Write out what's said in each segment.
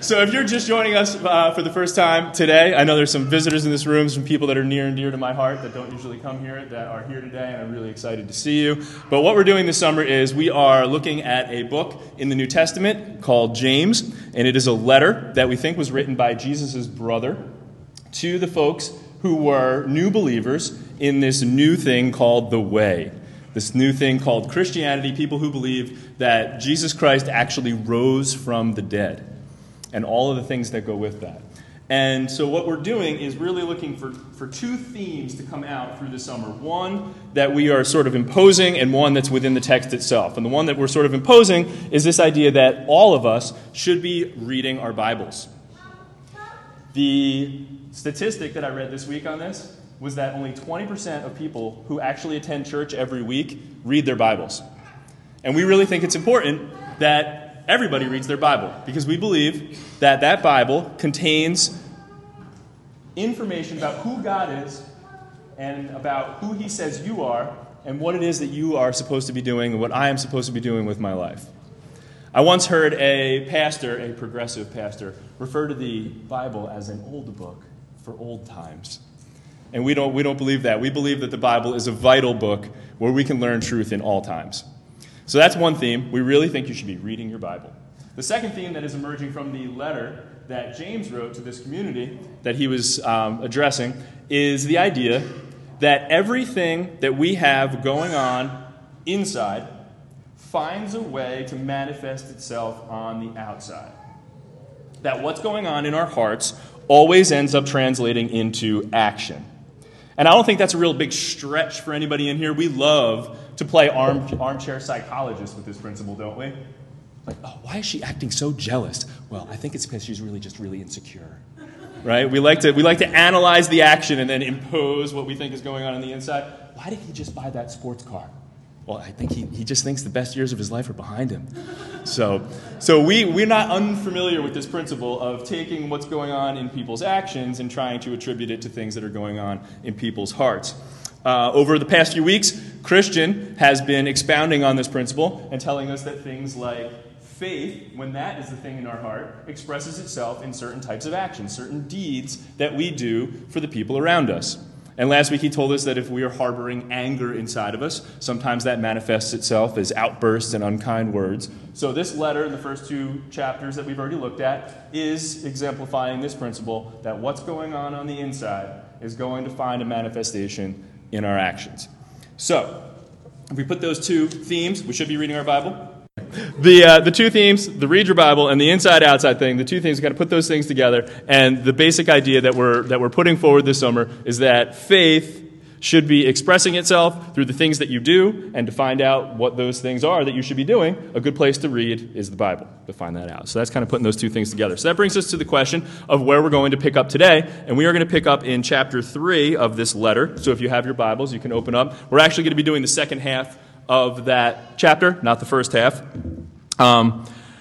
So if you're just joining us for the first time today, I know there's some visitors in this room, some people that are near and dear to my heart that don't usually come here that are here today, and I'm really excited to see you. But what we're doing this summer is we are looking at a book in the New Testament called James, and it is a letter that we think was written by Jesus' brother to the folks who were new believers in this new thing called the Way. This new thing called Christianity, people who believe that Jesus Christ actually rose from the dead, and all of the things that go with that. And so what we're doing is really looking for two themes to come out through the summer. One that we are sort of imposing, and one that's within the text itself. And the one that we're sort of imposing is this idea that all of us should be reading our Bibles. The statistic that I read this week on this was that only 20% of people who actually attend church every week read their Bibles. And we really think it's important that everybody reads their Bible, because we believe that that Bible contains information about who God is and about who He says you are and what it is that you are supposed to be doing and what I am supposed to be doing with my life. I once heard a pastor, a progressive pastor, refer to the Bible as an old book for old times. And we don't believe that. We believe that the Bible is a vital book where we can learn truth in all times. So that's one theme. We really think you should be reading your Bible. The second theme that is emerging from the letter that James wrote to this community that he was addressing is the idea that everything that we have going on inside finds a way to manifest itself on the outside. That what's going on in our hearts always ends up translating into action. And I don't think that's a real big stretch for anybody in here. We love to play armchair psychologist with this principle, don't we? Like, oh, why is she acting so jealous? Well, I think it's because she's really insecure. Right? We like to analyze the action and then impose what we think is going on the inside. Why did he just buy that sports car? Well, I think he just thinks the best years of his life are behind him. So we're not unfamiliar with this principle of taking what's going on in people's actions and trying to attribute it to things that are going on in people's hearts. Over the past few weeks, Christian has been expounding on this principle and telling us that things like faith, when that is the thing in our heart, expresses itself in certain types of actions, certain deeds that we do for the people around us. And last week he told us that if we are harboring anger inside of us, sometimes that manifests itself as outbursts and unkind words. So this letter in the first two chapters that we've already looked at is exemplifying this principle that what's going on the inside is going to find a manifestation in our actions. So if we put those two themes, we should be reading our Bible. The two themes, the read your Bible and the inside-outside thing, the two things, we've got to put those things together. And the basic idea that we're putting forward this summer is that faith should be expressing itself through the things that you do, and to find out what those things are that you should be doing, a good place to read is the Bible, to find that out. So that's kind of putting those two things together. So that brings us to the question of where we're going to pick up today, and we are going to pick up in chapter 3 of this letter. So if you have your Bibles, you can open up. We're actually going to be doing the second half of that chapter, not the first half. But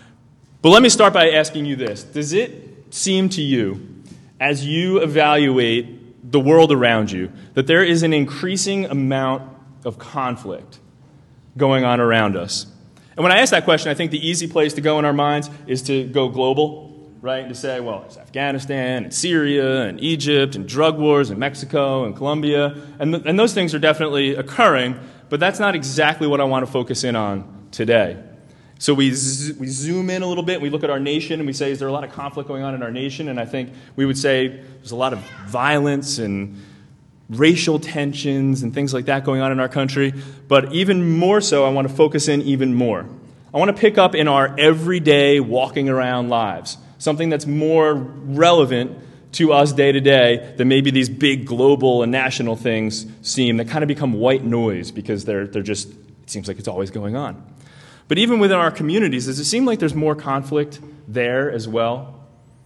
let me start by asking you this. Does it seem to you, as you evaluate the world around you, that there is an increasing amount of conflict going on around us? And when I ask that question, I think the easy place to go in our minds is to go global, right? And to say, well, it's Afghanistan and Syria and Egypt and drug wars in Mexico and Colombia. And those things are definitely occurring, but that's not exactly what I want to focus in on today. So we zoom in a little bit, we look at our nation, and we say, is there a lot of conflict going on in our nation? And I think we would say there's a lot of violence and racial tensions and things like that going on in our country. But even more so, I want to focus in even more. I want to pick up in our everyday walking around lives, something that's more relevant to us day to day than maybe these big global and national things seem, that kind of become white noise because they're just, it seems like it's always going on. But even within our communities, does it seem like there's more conflict there as well?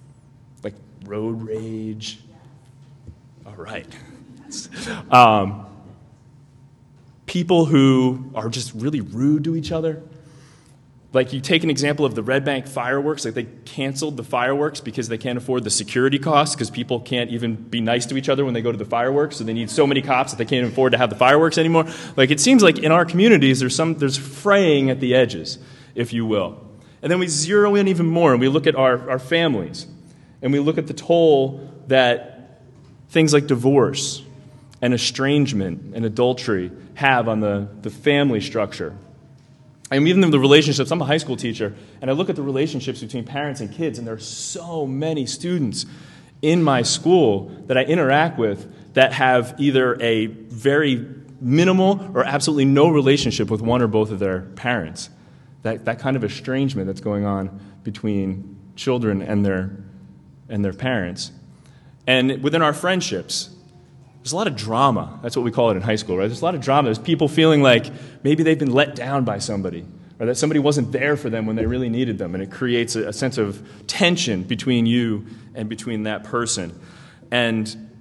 Like road rage? All right. People who are just really rude to each other. Like, you take an example of the Red Bank fireworks, like they canceled the fireworks because they can't afford the security costs, because people can't even be nice to each other when they go to the fireworks, so they need so many cops that they can't afford to have the fireworks anymore. Like, it seems like in our communities there's fraying at the edges, if you will. And then we zero in even more and we look at our families. And we look at the toll that things like divorce and estrangement and adultery have on the family structure. And even the relationships, I'm a high school teacher, and I look at the relationships between parents and kids, and there are so many students in my school that I interact with that have either a very minimal or absolutely no relationship with one or both of their parents. That kind of estrangement that's going on between children and their parents. And within our friendships, there's a lot of drama. That's what we call it in high school, right? There's a lot of drama. There's people feeling like maybe they've been let down by somebody, or that somebody wasn't there for them when they really needed them, and it creates a sense of tension between you and between that person. And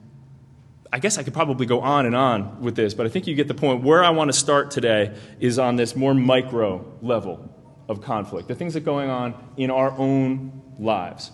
I guess I could probably go on and on with this, but I think you get the point. Where I want to start today is on this more micro level of conflict, the things that are going on in our own lives.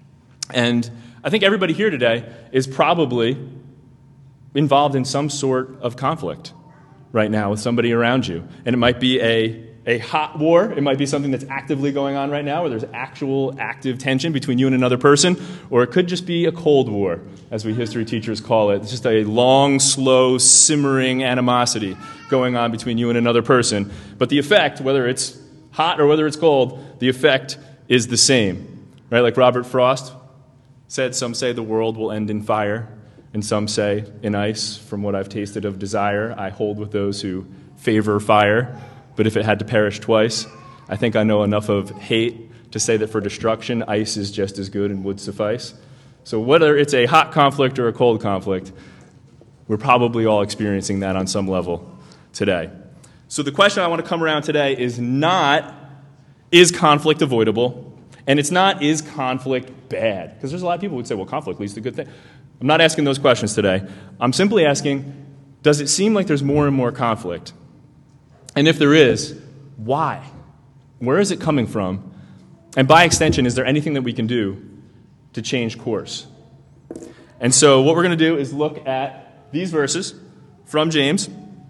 And I think everybody here today is probably involved in some sort of conflict right now with somebody around you. And it might be a hot war. It might be something that's actively going on right now where there's actual active tension between you and another person. Or it could just be a cold war, as we history teachers call it. It's just a long, slow, simmering animosity going on between you and another person. But the effect, whether it's hot or whether it's cold, the effect is the same. Right? Like Robert Frost said, some say the world will end in fire, and some say in ice. From what I've tasted of desire, I hold with those who favor fire. But if it had to perish twice, I think I know enough of hate to say that for destruction, ice is just as good and would suffice. So whether it's a hot conflict or a cold conflict, we're probably all experiencing that on some level today. So the question I want to come around today is not, is conflict avoidable? And it's not, is conflict bad? Because there's a lot of people who would say, well, conflict leads to good things. I'm not asking those questions today. I'm simply asking, does it seem like there's more and more conflict? And if there is, why? Where is it coming from? And by extension, is there anything that we can do to change course? And so what we're going to do is look at these verses from James.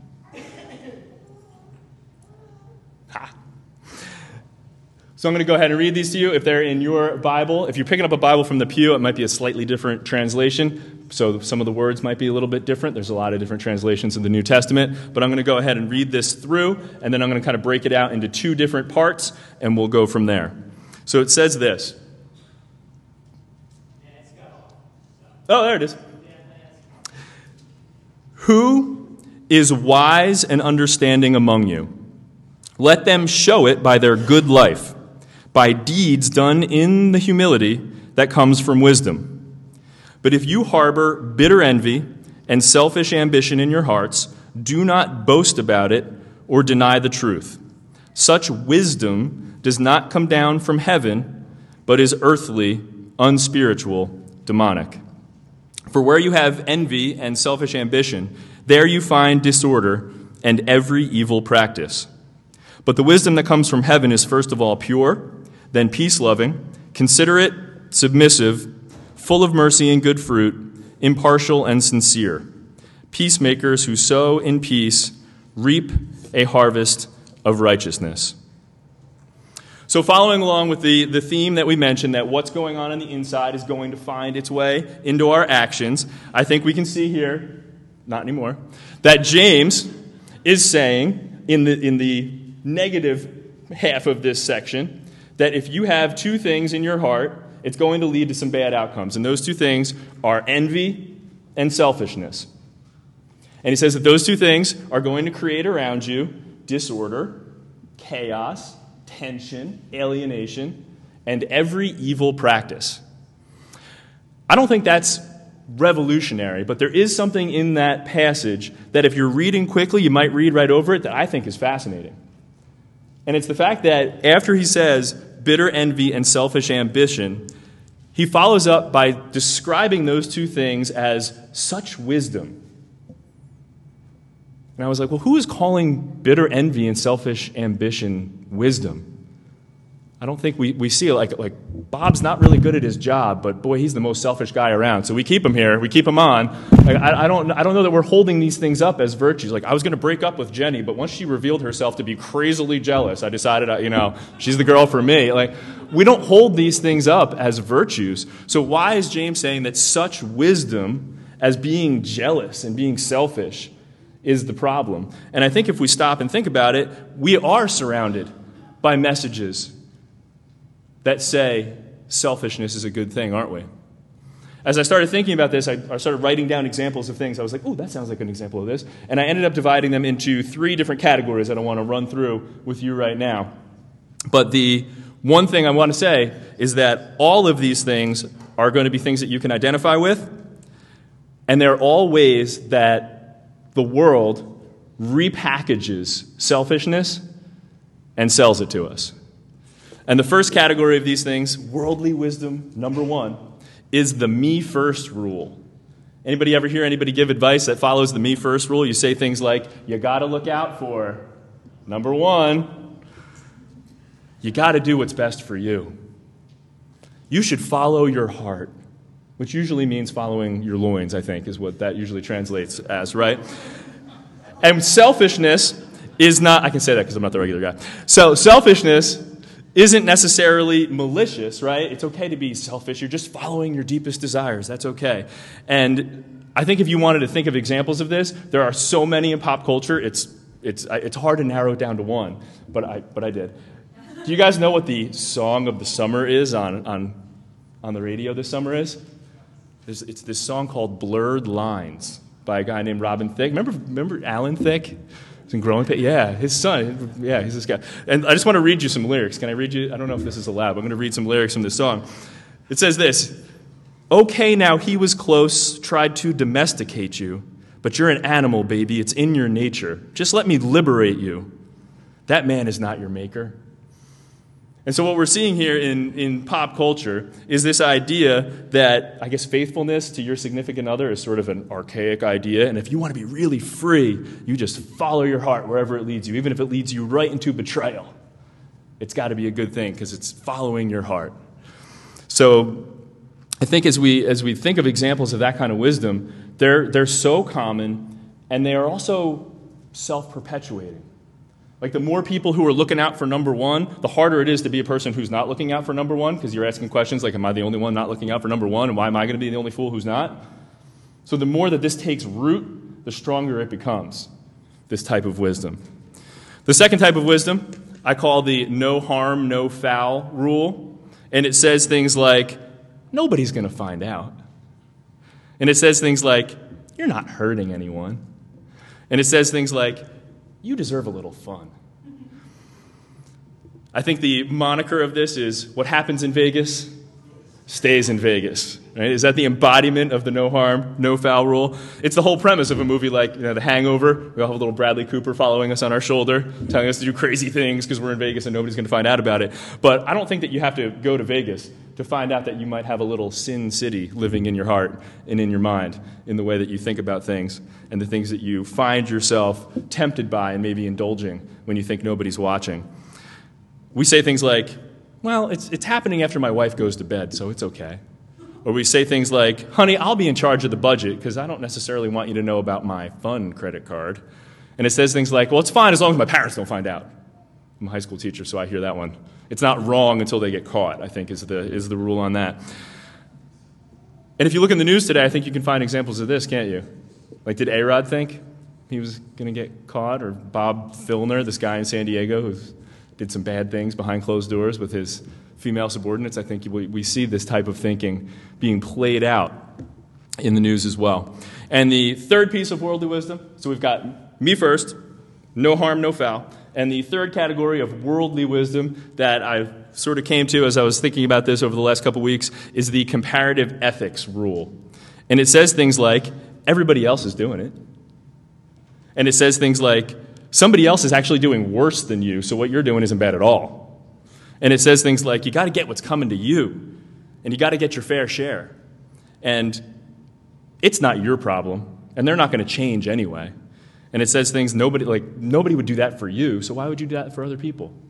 So I'm going to go ahead and read these to you. If they're in your Bible, if you're picking up a Bible from the pew, it might be a slightly different translation. So some of the words might be a little bit different. There's a lot of different translations in the New Testament. But I'm going to go ahead and read this through, and then I'm going to kind of break it out into two different parts, and we'll go from there. So it says this. Oh, there it is. Who is wise and understanding among you? Let them show it by their good life, by deeds done in the humility that comes from wisdom. But if you harbor bitter envy and selfish ambition in your hearts, do not boast about it or deny the truth. Such wisdom does not come down from heaven, but is earthly, unspiritual, demonic. For where you have envy and selfish ambition, there you find disorder and every evil practice. But the wisdom that comes from heaven is first of all pure, then peace-loving, considerate, submissive, full of mercy and good fruit, impartial and sincere. Peacemakers who sow in peace reap a harvest of righteousness. So following along with the theme that we mentioned, that what's going on the inside is going to find its way into our actions, I think we can see here, not anymore, that James is saying in the negative half of this section that if you have two things in your heart, it's going to lead to some bad outcomes. And those two things are envy and selfishness. And he says that those two things are going to create around you disorder, chaos, tension, alienation, and every evil practice. I don't think that's revolutionary, but there is something in that passage that if you're reading quickly, you might read right over it, that I think is fascinating. And it's the fact that after he says bitter envy and selfish ambition, he follows up by describing those two things as such wisdom. And I was like, well, who is calling bitter envy and selfish ambition wisdom? I don't think we see it like Bob's not really good at his job, but boy, he's the most selfish guy around. So we keep him here, we keep him on. Like, I don't know that we're holding these things up as virtues. Like, I was going to break up with Jenny, but once she revealed herself to be crazily jealous, I decided, she's the girl for me. Like, we don't hold these things up as virtues. So why is James saying that such wisdom as being jealous and being selfish is the problem? And I think if we stop and think about it, we are surrounded by messages that say selfishness is a good thing, aren't we? As I started thinking about this, I started writing down examples of things. I was like, oh, that sounds like an example of this. And I ended up dividing them into 3 different categories that I want to run through with you right now. But the one thing I want to say is that all of these things are going to be things that you can identify with, and they're all ways that the world repackages selfishness and sells it to us. And the first category of these things, worldly wisdom, number 1, is the me first rule. Anybody ever hear anybody give advice that follows the me first rule? You say things like, you got to look out for, number 1, you got to do what's best for you. You should follow your heart, which usually means following your loins, I think, is what that usually translates as, right? And selfishness is not, I can say that because I'm not the regular guy. So selfishness isn't necessarily malicious, right? It's okay to be selfish. You're just following your deepest desires. That's okay. And I think if you wanted to think of examples of this, there are so many in pop culture, it's hard to narrow it down to one, but I did. Do you guys know what the song of the summer is on the radio this summer is? It's this song called Blurred Lines by a guy named Robin Thicke. Remember Alan Thicke? He's in Growing Pains. Yeah, his son. Yeah, he's this guy. And I just want to read you some lyrics. Can I read you? I don't know if this is allowed, but I'm going to read some lyrics from this song. It says this: okay, now he was close, tried to domesticate you, but you're an animal, baby. It's in your nature. Just let me liberate you. That man is not your maker. And so what we're seeing here in pop culture is this idea that, I guess, faithfulness to your significant other is sort of an archaic idea. And if you want to be really free, you just follow your heart wherever it leads you, even if it leads you right into betrayal. It's got to be a good thing because it's following your heart. So I think as we think of examples of that kind of wisdom, they're so common, and they are also self-perpetuating. Like, the more people who are looking out for number 1, the harder it is to be a person who's not looking out for number 1, because you're asking questions like, am I the only one not looking out for number 1, and why am I going to be the only fool who's not? So the more that this takes root, the stronger it becomes, this type of wisdom. The second type of wisdom I call the no harm, no foul rule, and it says things like, nobody's going to find out. And it says things like, you're not hurting anyone. And it says things like, you deserve a little fun. I think the moniker of this is, what happens in Vegas stays in Vegas. Right? Is that the embodiment of the no harm, no foul rule? It's the whole premise of a movie like The Hangover. We all have a little Bradley Cooper following us on our shoulder, telling us to do crazy things because we're in Vegas and nobody's going to find out about it. But I don't think that you have to go to Vegas to find out that you might have a little Sin City living in your heart and in your mind, in the way that you think about things and the things that you find yourself tempted by and maybe indulging when you think nobody's watching. We say things like, well, it's happening after my wife goes to bed, so it's okay. Or we say things like, honey, I'll be in charge of the budget because I don't necessarily want you to know about my fun credit card. And it says things like, well, it's fine as long as my parents don't find out. I'm a high school teacher, so I hear that one. It's not wrong until they get caught, I think, is the rule on that. And if you look in the news today, I think you can find examples of this, can't you? Like, did A-Rod think he was going to get caught? Or Bob Filner, this guy in San Diego who did some bad things behind closed doors with his female subordinates? I think we see this type of thinking being played out in the news as well. And the third piece of worldly wisdom, so we've got me first, no harm, no foul. And the third category of worldly wisdom that I sort of came to as I was thinking about this over the last couple weeks is the comparative ethics rule. And it says things like, everybody else is doing it. And it says things like, somebody else is actually doing worse than you, so what you're doing isn't bad at all. And it says things like, you got to get what's coming to you, and you got to get your fair share. And it's not your problem, and they're not going to change anyway. And it says things, nobody would do that for you, so why would you do that for other people?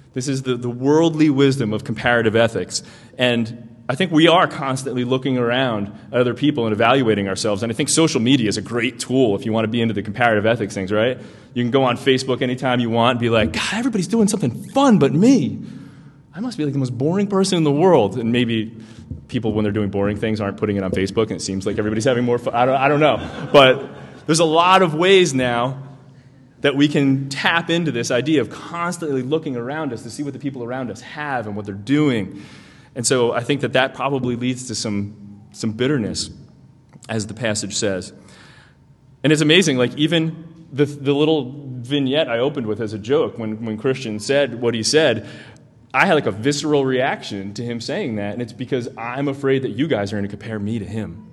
This is the worldly wisdom of comparative ethics. And I think we are constantly looking around at other people and evaluating ourselves. And I think social media is a great tool if you want to be into the comparative ethics things, right? You can go on Facebook anytime you want and be like, God, everybody's doing something fun but me. I must be like the most boring person in the world. And maybe people, when they're doing boring things, aren't putting it on Facebook, and it seems like everybody's having more fun. I don't know. But there's a lot of ways now that we can tap into this idea of constantly looking around us to see what the people around us have and what they're doing. And so I think that probably leads to some bitterness, as the passage says. And it's amazing, like even the little vignette I opened with as a joke, when Christian said what he said, I had like a visceral reaction to him saying that, and it's because I'm afraid that you guys are going to compare me to him.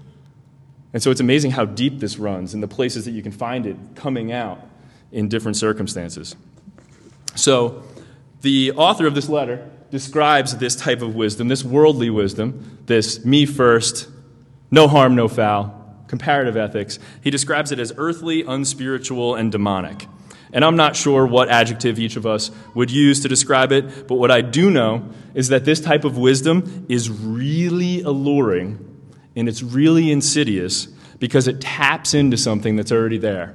And so it's amazing how deep this runs and the places that you can find it coming out in different circumstances. So the author of this letter describes this type of wisdom, this worldly wisdom, this me first, no harm, no foul, comparative ethics. He describes it as earthly, unspiritual, and demonic. And I'm not sure what adjective each of us would use to describe it, but what I do know is that this type of wisdom is really alluring and it's really insidious because it taps into something that's already there.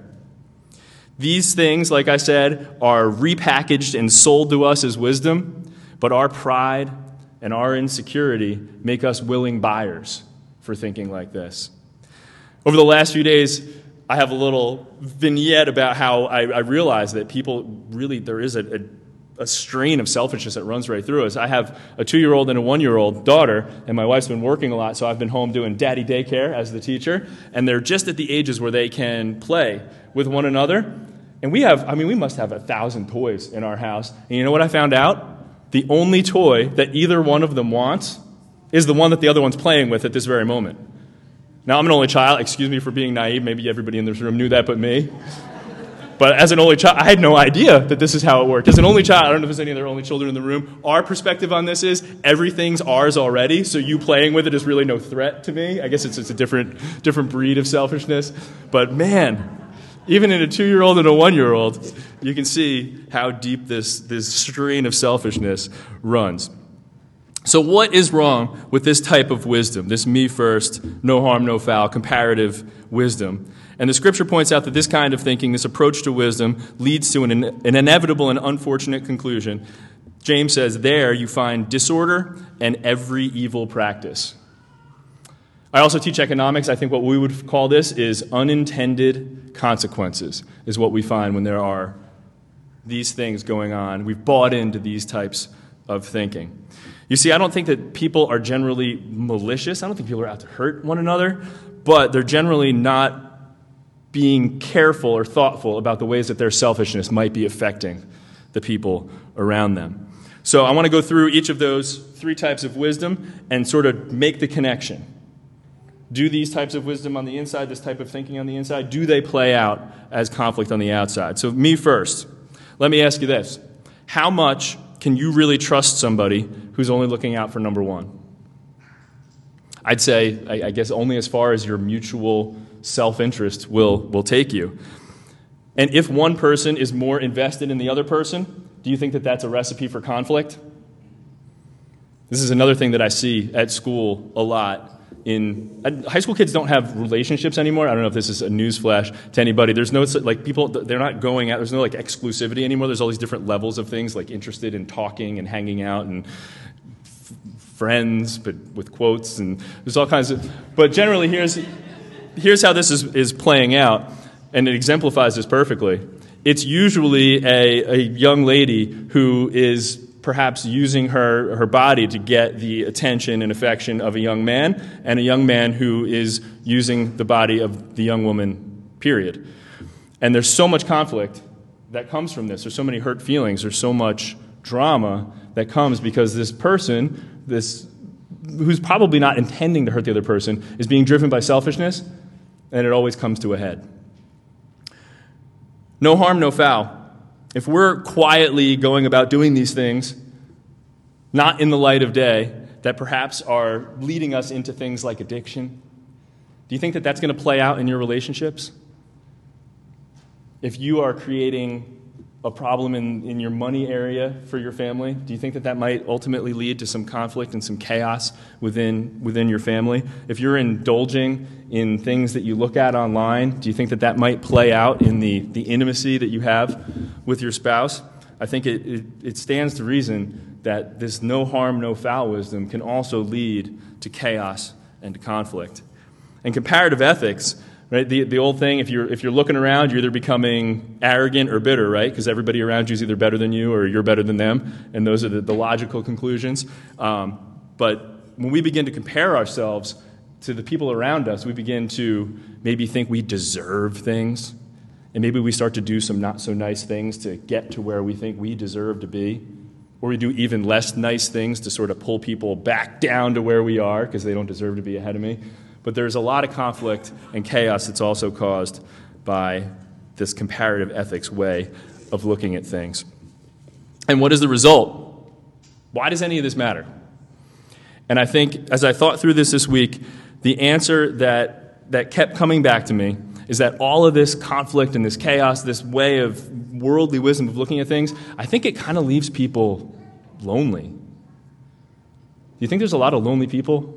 These things, like I said, are repackaged and sold to us as wisdom, but our pride and our insecurity make us willing buyers for thinking like this. Over the last few days, I have a little vignette about how I realize that people really, there is a strain of selfishness that runs right through us. I have a 2-year-old and a 1-year-old daughter, and my wife's been working a lot, so I've been home doing daddy daycare as the teacher, and they're just at the ages where they can play with one another. And we must have 1,000 toys in our house. And you know what I found out? The only toy that either one of them wants is the one that the other one's playing with at this very moment. Now, I'm an only child. Excuse me for being naive. Maybe everybody in this room knew that but me. But as an only child, I had no idea that this is how it worked. As an only child, I don't know if there's any other only children in the room. Our perspective on this is everything's ours already, so you playing with it is really no threat to me. I guess it's a different breed of selfishness. But man, even in a 2-year-old and a 1-year-old, you can see how deep this strain of selfishness runs. So what is wrong with this type of wisdom, this me first, no harm, no foul, comparative wisdom? And the scripture points out that this kind of thinking, this approach to wisdom, leads to an inevitable and unfortunate conclusion. James says, there you find disorder and every evil practice. I also teach economics. I think what we would call this is unintended consequences, is what we find when there are these things going on. We've bought into these types of thinking. You see, I don't think that people are generally malicious. I don't think people are out to hurt one another, but they're generally not being careful or thoughtful about the ways that their selfishness might be affecting the people around them. So I want to go through each of those 3 types of wisdom and sort of make the connection. Do these types of wisdom on the inside, this type of thinking on the inside, do they play out as conflict on the outside? So me first. Let me ask you this. How much can you really trust somebody who's only looking out for number one? I'd say, I guess, only as far as your mutual self-interest will take you. And if one person is more invested in the other person, do you think that that's a recipe for conflict? This is another thing that I see at school a lot. High school kids don't have relationships anymore. I don't know if this is a newsflash to anybody. There's no, like, people, they're not going out. There's no, like, exclusivity anymore. There's all these different levels of things, like interested in talking and hanging out and friends, but with quotes, and there's all kinds of, but generally here's how this is playing out, and it exemplifies this perfectly. It's usually a young lady who is perhaps using her body to get the attention and affection of a young man, and a young man who is using the body of the young woman, period. And there's so much conflict that comes from this. There's so many hurt feelings. There's so much drama that comes because this person, who's probably not intending to hurt the other person, is being driven by selfishness, and it always comes to a head. No harm, no foul. If we're quietly going about doing these things, not in the light of day, that perhaps are leading us into things like addiction, do you think that that's going to play out in your relationships? If you are creating a problem in your money area for your family? Do you think that might ultimately lead to some conflict and some chaos within your family? If you're indulging in things that you look at online, do you think that might play out in the intimacy that you have with your spouse? I think it stands to reason that this no harm, no foul wisdom can also lead to chaos and to conflict. And comparative ethics, right? The old thing, if you're looking around, you're either becoming arrogant or bitter, right? Because everybody around you is either better than you or you're better than them, and those are the logical conclusions. But when we begin to compare ourselves to the people around us, we begin to maybe think we deserve things, and maybe we start to do some not so nice things to get to where we think we deserve to be, or we do even less nice things to sort of pull people back down to where we are because they don't deserve to be ahead of me. But there's a lot of conflict and chaos that's also caused by this comparative ethics way of looking at things. And what is the result? Why does any of this matter? And I think, as I thought through this week, the answer that kept coming back to me is that all of this conflict and this chaos, this way of worldly wisdom of looking at things, I think it kind of leaves people lonely. Do you think there's a lot of lonely people?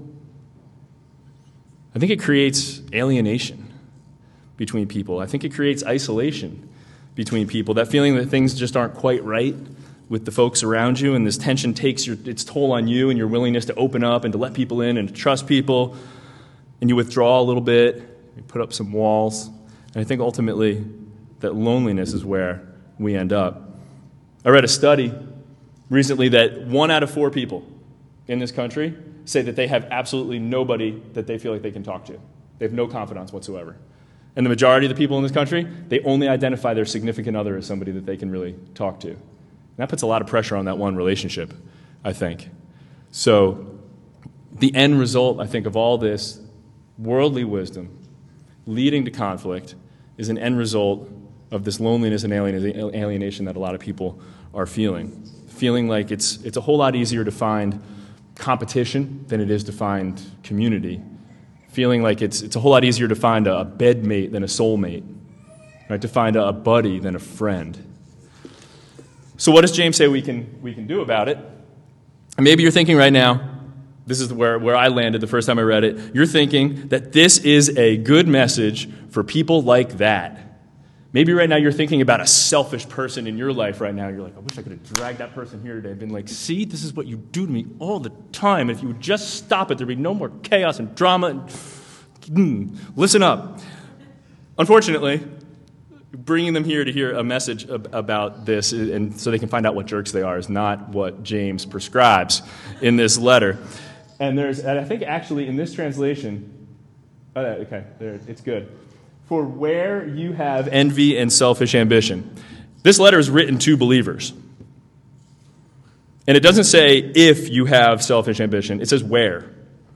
I think it creates alienation between people. I think it creates isolation between people, that feeling that things just aren't quite right with the folks around you, and this tension takes its toll on you and your willingness to open up and to let people in and to trust people, and you withdraw a little bit, you put up some walls, and I think ultimately that loneliness is where we end up. I read a study recently that 1 out of 4 people in this country say that they have absolutely nobody that they feel like they can talk to. They have no confidants whatsoever. And the majority of the people in this country, they only identify their significant other as somebody that they can really talk to. And that puts a lot of pressure on that one relationship, I think. So the end result, I think, of all this worldly wisdom leading to conflict is an end result of this loneliness and alienation that a lot of people are feeling like it's a whole lot easier to find competition than it is to find community, feeling like it's a whole lot easier to find a bedmate than a soulmate, right? To find a buddy than a friend. So what does James say we can do about it? And maybe you're thinking right now, this is where I landed the first time I read it, you're thinking that this is a good message for people like that. Maybe right now you're thinking about a selfish person in your life right now. You're like, I wish I could have dragged that person here today. I've been like, see, this is what you do to me all the time. If you would just stop it, there'd be no more chaos and drama. Listen up. Unfortunately, bringing them here to hear a message about this and so they can find out what jerks they are is not what James prescribes in this letter. And I think actually in this translation, it's good. For where you have envy and selfish ambition. This letter is written to believers. And it doesn't say if you have selfish ambition, it says where.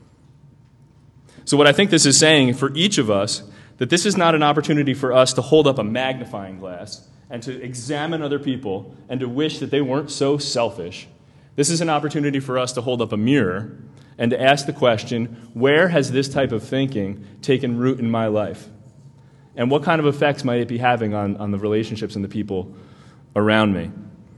So what I think this is saying for each of us, that this is not an opportunity for us to hold up a magnifying glass and to examine other people and to wish that they weren't so selfish. This is an opportunity for us to hold up a mirror and to ask the question, where has this type of thinking taken root in my life? And what kind of effects might it be having on the relationships and the people around me?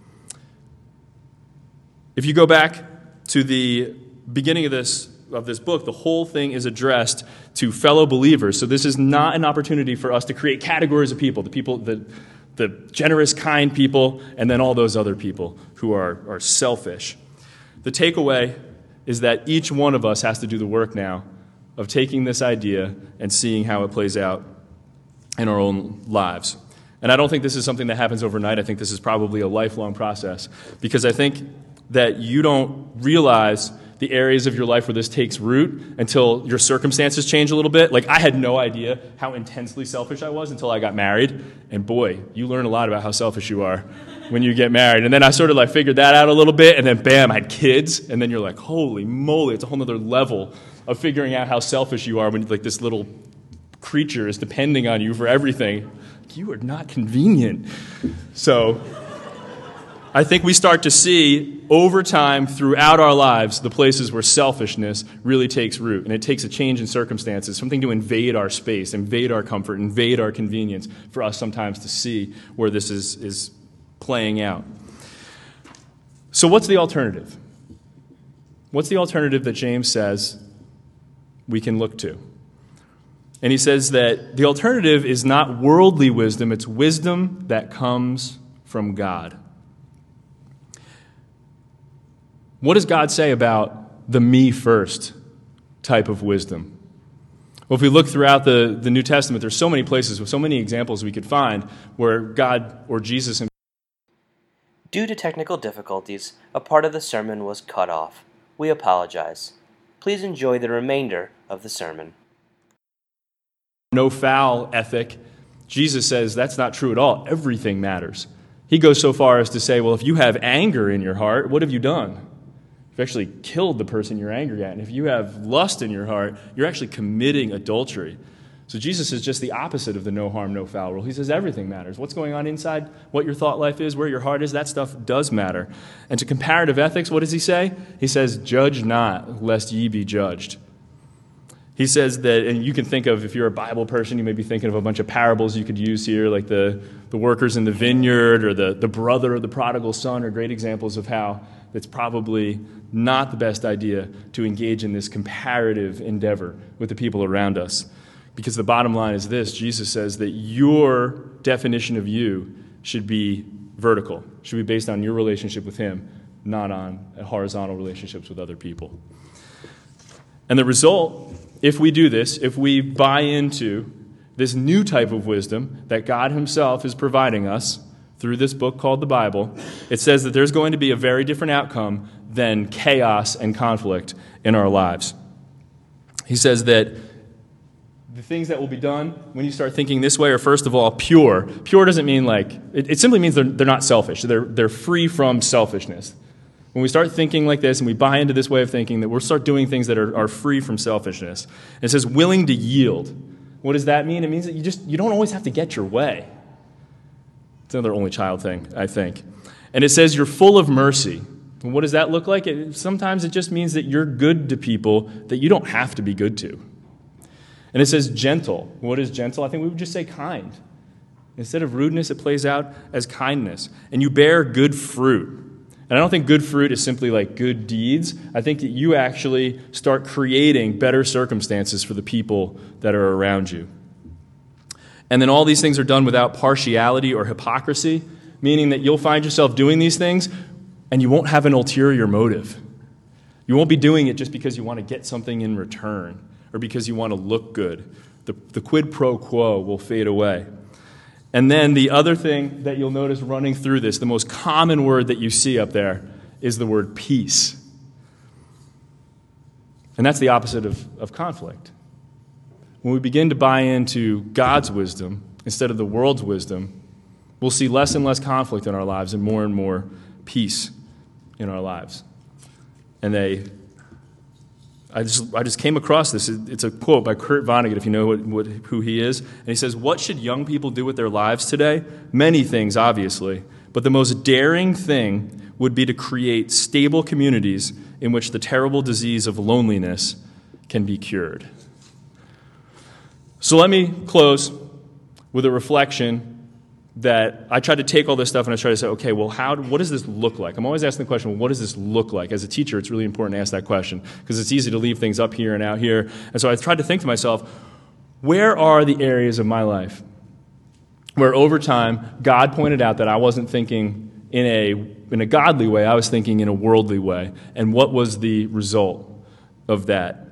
If you go back to the beginning of this book, the whole thing is addressed to fellow believers. So this is not an opportunity for us to create categories of people, the generous, kind people, and then all those other people who are selfish. The takeaway is that each one of us has to do the work now of taking this idea and seeing how it plays out in our own lives. And I don't think this is something that happens overnight. I think this is probably a lifelong process, because I think that you don't realize the areas of your life where this takes root until your circumstances change a little bit. Like, I had no idea how intensely selfish I was until I got married. And boy, you learn a lot about how selfish you are when you get married. And then I sort of like figured that out a little bit, and then bam, I had kids. And then you're like, holy moly, it's a whole other level of figuring out how selfish you are when like this little creature is depending on you for everything. You are not convenient. So I think we start to see over time throughout our lives the places where selfishness really takes root, and it takes a change in circumstances, something to invade our space, invade our comfort, invade our convenience, for us sometimes to see where this is playing out. So what's the alternative? What's the alternative that James says we can look to? And he says that the alternative is not worldly wisdom, it's wisdom that comes from God. What does God say about the me first type of wisdom? Well, if we look throughout the New Testament, there's so many places with so many examples we could find where God or Jesus. Due to technical difficulties, a part of the sermon was cut off. We apologize. Please enjoy the remainder of the sermon. No foul ethic. Jesus says that's not true at all. Everything matters. He goes so far as to say, well, if you have anger in your heart, what have you done? You've actually killed the person you're angry at. And if you have lust in your heart, you're actually committing adultery. So Jesus is just the opposite of the no harm, no foul rule. He says everything matters. What's going on inside, what your thought life is, where your heart is, that stuff does matter. And to comparative ethics, what does he say? He says, judge not, lest ye be judged. He says that, and you can think of, if you're a Bible person, you may be thinking of a bunch of parables you could use here, like the workers in the vineyard or the brother of the prodigal son are great examples of how it's probably not the best idea to engage in this comparative endeavor with the people around us. Because the bottom line is this: Jesus says that your definition of you should be vertical, should be based on your relationship with him, not on horizontal relationships with other people. And the result, if we do this, if we buy into this new type of wisdom that God himself is providing us through this book called the Bible, it says that there's going to be a very different outcome than chaos and conflict in our lives. He says that the things that will be done when you start thinking this way are, first of all, pure. Pure doesn't mean it simply means they're not selfish. They're free from selfishness. When we start thinking like this and we buy into this way of thinking, that we'll start doing things that are free from selfishness. And it says willing to yield. What does that mean? It means that you don't always have to get your way. It's another only child thing, I think. And it says you're full of mercy. And what does that look like? Sometimes it just means that you're good to people that you don't have to be good to. And it says gentle. What is gentle? I think we would just say kind. Instead of rudeness, it plays out as kindness. And you bear good fruit. And I don't think good fruit is simply like good deeds. I think that you actually start creating better circumstances for the people that are around you. And then all these things are done without partiality or hypocrisy, meaning that you'll find yourself doing these things and you won't have an ulterior motive. You won't be doing it just because you want to get something in return or because you want to look good. The quid pro quo will fade away. And then the other thing that you'll notice running through this, the most common word that you see up there, is the word peace. And that's the opposite of conflict. When we begin to buy into God's wisdom instead of the world's wisdom, we'll see less and less conflict in our lives and more peace in our lives. And I just came across this. It's a quote by Kurt Vonnegut, if you know who he is. And he says, what should young people do with their lives today? Many things, obviously. But the most daring thing would be to create stable communities in which the terrible disease of loneliness can be cured. So let me close with a reflection that I tried to take all this stuff and I tried to say, okay, well, what does this look like? I'm always asking the question, well, what does this look like? As a teacher, it's really important to ask that question because it's easy to leave things up here and out here. And so I tried to think to myself, where are the areas of my life where over time God pointed out that I wasn't thinking in a godly way, I was thinking in a worldly way, and what was the result of that?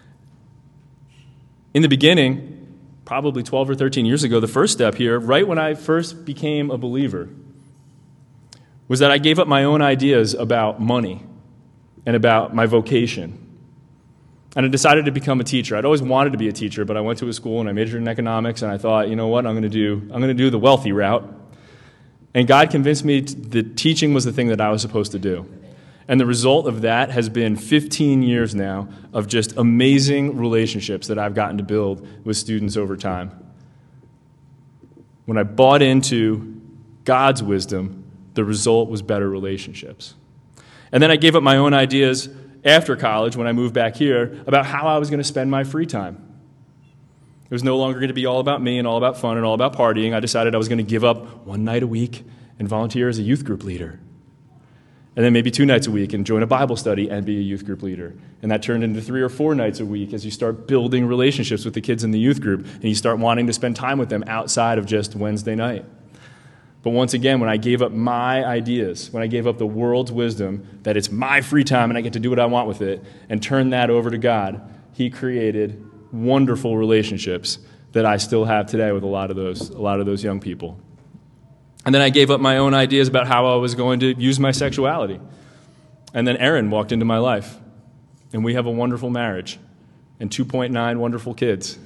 In the beginning, probably 12 or 13 years ago, the first step here, right when I first became a believer, was that I gave up my own ideas about money and about my vocation. And I decided to become a teacher. I'd always wanted to be a teacher, but I went to a school and I majored in economics, and I thought, you know what, I'm going to do the wealthy route. And God convinced me that teaching was the thing that I was supposed to do. And the result of that has been 15 years now of just amazing relationships that I've gotten to build with students over time. When I bought into God's wisdom, the result was better relationships. And then I gave up my own ideas after college when I moved back here about how I was going to spend my free time. It was no longer going to be all about me and all about fun and all about partying. I decided I was going to give up one night a week and volunteer as a youth group leader. And then maybe 2 nights a week and join a Bible study and be a youth group leader. And that turned into 3 or 4 nights a week as you start building relationships with the kids in the youth group and you start wanting to spend time with them outside of just Wednesday night. But once again, when I gave up my ideas, when I gave up the world's wisdom, that it's my free time and I get to do what I want with it, and turned that over to God, He created wonderful relationships that I still have today with a lot of those young people. And then I gave up my own ideas about how I was going to use my sexuality. And then Erin walked into my life. And we have a wonderful marriage and 2.9 wonderful kids.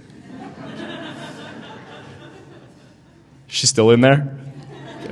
She's still in there? Okay.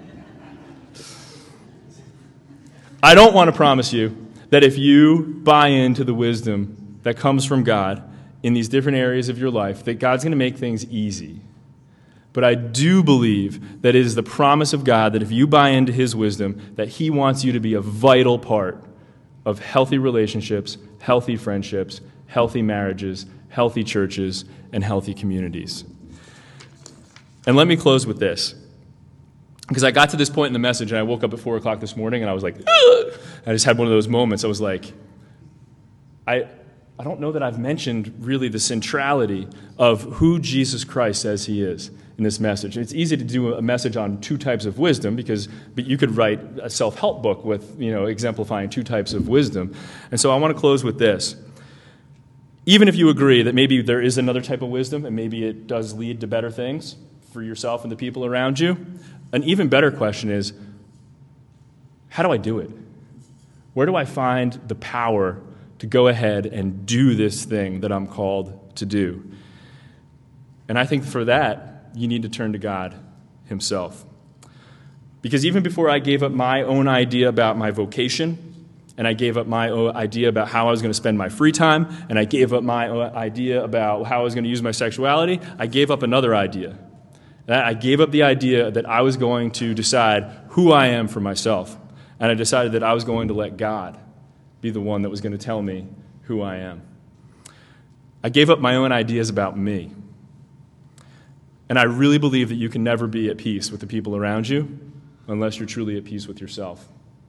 I don't want to promise you that if you buy into the wisdom that comes from God in these different areas of your life, that God's going to make things easy. But I do believe that it is the promise of God that if you buy into His wisdom, that He wants you to be a vital part of healthy relationships, healthy friendships, healthy marriages, healthy churches, and healthy communities. And let me close with this. Because I got to this point in the message, and I woke up at 4 o'clock this morning, and I was like, ugh! I just had one of those moments. I was like, I don't know that I've mentioned really the centrality of who Jesus Christ says He is in this message. It's easy to do a message on 2 types of wisdom, but you could write a self-help book with, exemplifying 2 types of wisdom. And so I want to close with this. Even if you agree that maybe there is another type of wisdom, and maybe it does lead to better things for yourself and the people around you, an even better question is, how do I do it? Where do I find the power to go ahead and do this thing that I'm called to do? And I think for that, you need to turn to God Himself. Because even before I gave up my own idea about my vocation, and I gave up my own idea about how I was going to spend my free time, and I gave up my own idea about how I was going to use my sexuality, I gave up another idea. I gave up the idea that I was going to decide who I am for myself. And I decided that I was going to let God be the one that was going to tell me who I am. I gave up my own ideas about me. And I really believe that you can never be at peace with the people around you unless you're truly at peace with yourself.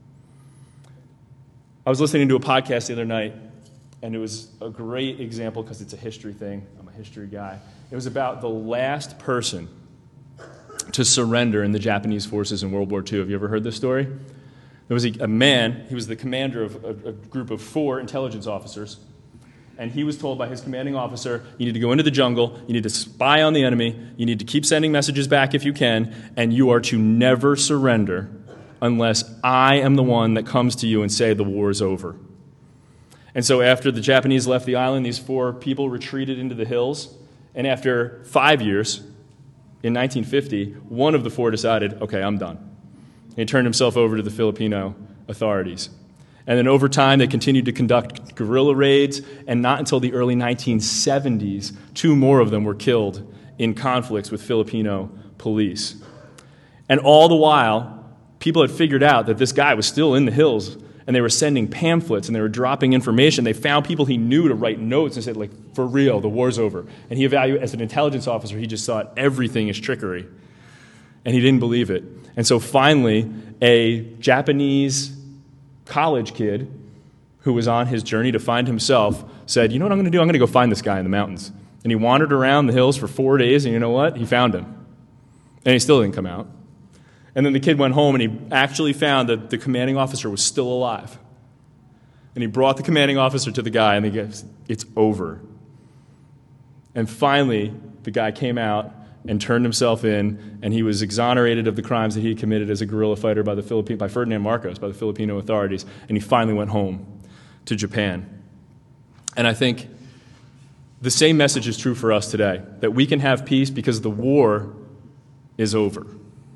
I was listening to a podcast the other night, and it was a great example because it's a history thing. I'm a history guy. It was about the last person to surrender in the Japanese forces in World War II. Have you ever heard this story? There was a man, he was the commander of a group of 4 intelligence officers, and he was told by his commanding officer, you need to go into the jungle, you need to spy on the enemy, you need to keep sending messages back if you can, and you are to never surrender unless I am the one that comes to you and say the war is over. And so after the Japanese left the island, these 4 people retreated into the hills, and after 5 years, in 1950, one of the 4 decided, okay, I'm done. And he turned himself over to the Filipino authorities. And then over time, they continued to conduct guerrilla raids, and not until the early 1970s, 2 more of them were killed in conflicts with Filipino police. And all the while, people had figured out that this guy was still in the hills, and they were sending pamphlets, and they were dropping information. They found people he knew to write notes and said, like, for real, the war's over. And he evaluated, as an intelligence officer, he just thought everything is trickery. And he didn't believe it. And so finally, a Japanese college kid who was on his journey to find himself said, you know what I'm going to do? I'm going to go find this guy in the mountains. And he wandered around the hills for 4 days, and you know what? He found him. And he still didn't come out. And then the kid went home, and he actually found that the commanding officer was still alive. And he brought the commanding officer to the guy, and he goes, it's over. And finally, the guy came out and turned himself in, and he was exonerated of the crimes that he committed as a guerrilla fighter by Ferdinand Marcos, by the Filipino authorities, and he finally went home to Japan. And I think the same message is true for us today, that we can have peace because the war is over.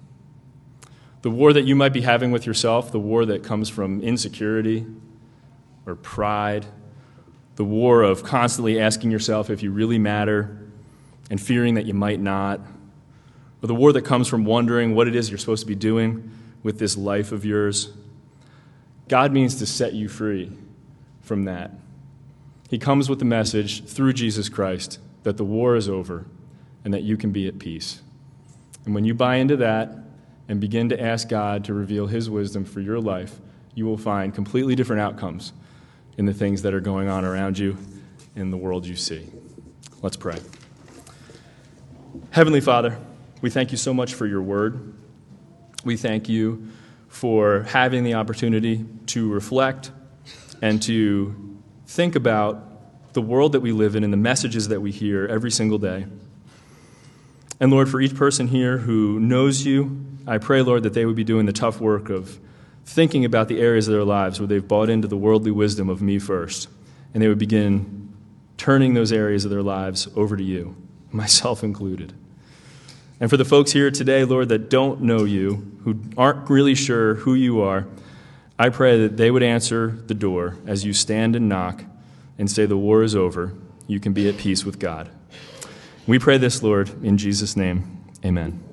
The war that you might be having with yourself, the war that comes from insecurity or pride, the war of constantly asking yourself if you really matter and fearing that you might not, or the war that comes from wondering what it is you're supposed to be doing with this life of yours. God means to set you free from that. He comes with the message through Jesus Christ that the war is over and that you can be at peace. And when you buy into that and begin to ask God to reveal his wisdom for your life, you will find completely different outcomes in the things that are going on around you in the world you see. Let's pray. Heavenly Father, we thank you so much for your word. We thank you for having the opportunity to reflect and to think about the world that we live in and the messages that we hear every single day. And Lord, for each person here who knows you, I pray, Lord, that they would be doing the tough work of thinking about the areas of their lives where they've bought into the worldly wisdom of me first, and they would begin turning those areas of their lives over to you, myself included. And for the folks here today, Lord, that don't know you, who aren't really sure who you are, I pray that they would answer the door as you stand and knock and say the war is over. You can be at peace with God. We pray this, Lord, in Jesus' name. Amen.